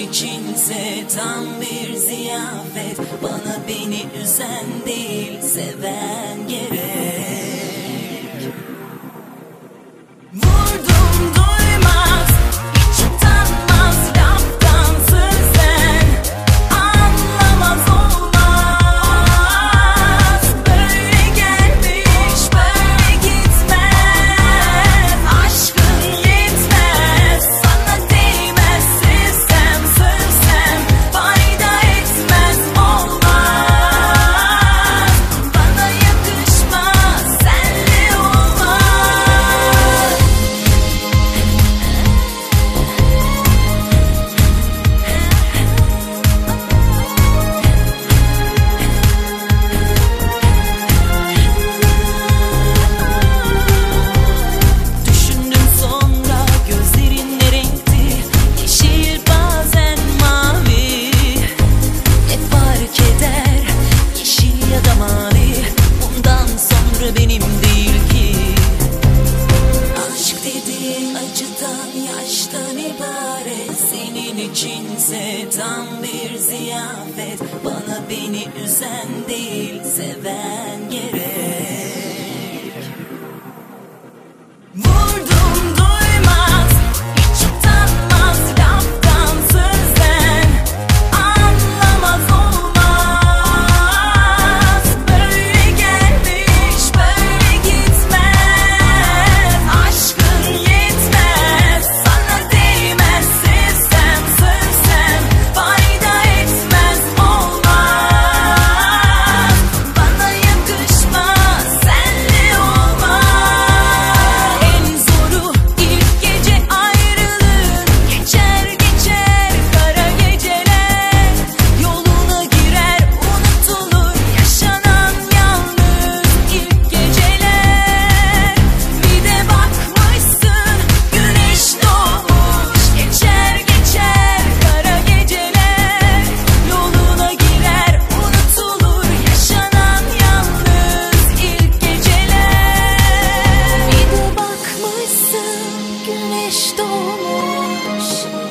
içinse tam bir ziyafet. Bana beni üzen değil, seven gerek. Vurdum duymaz, hiç utanmaz laftan sözden. Anlamaz olmaz, böyle gelmiş böyle gitmez. Aşkın yetmez, sana değmez. Sevsem sövsem fayda etmez, olmaz. Bana yakışmaz, senle olmaz. Düşündüm sonra gözlerin ne renkti? Yeşil bazen mavi. Ne fark eder yeşil ya da mavi? Bundan sonra benim değil ki. Aşk dediğin acıdan yaştan ibaret. Senin içinse tam bir ziyafet. Bana beni üzen değil, seven gerek. Vurdum duymaz, hiç utanmaz laftan sözden. Anlamaz olmaz, böyle gelmiş böyle gitmez. Aşkın yetmez, sana değmez. Sevsem sövsem fayda etmez, olmaz. Bana yakışmaz, senle olmaz. En zoru ilk gece ayrılığın. Geçer geçer kara geceler. Yoluna girer unutulur yaşanan yalnız ilk geceler. Bir de bakmışsın güneş doğmuş. Geçer geçer kara geceler. Yoluna girer unutulur yaşanan yalnız ilk geceler. Bir de bakmışsın güneş doğmuş.